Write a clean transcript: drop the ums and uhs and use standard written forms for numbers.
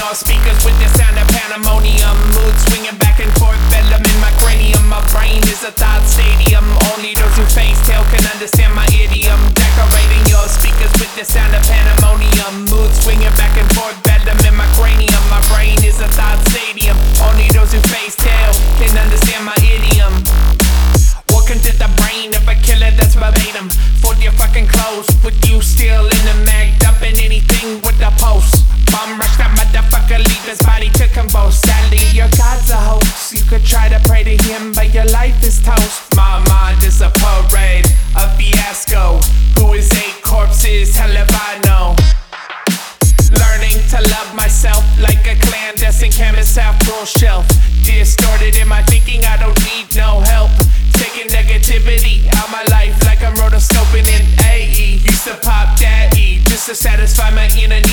all speakers with the sound of pandemonium. Mood swinging back and forth, bellum in my cranium. My brain is a thought stadium. Only those who face tail can understand my idiom. Decorating your speakers with the sound of pandemonium. Mood swinging back and forth, bellum in my cranium. My brain is a thought stadium. Only those who face tail can understand my idiom. Walking to the brain of a killer that's verbatim. Fold your fucking clothes with you still in the mag. Dumping anything with the post. Bum rush that motherfucker, leave his body to convulse. Sadly, your God's a hoax. You could try to pray to him, but your life is toast. My mind is a parade, a fiasco. Who is 8 corpses? Hell if I know. Learning to love myself like a clandestine canvas half full shelf. Distorted in my thinking, I don't need no help. Taking negativity out my life like I'm rotoscoping in AE. Used to pop that E just to satisfy my inner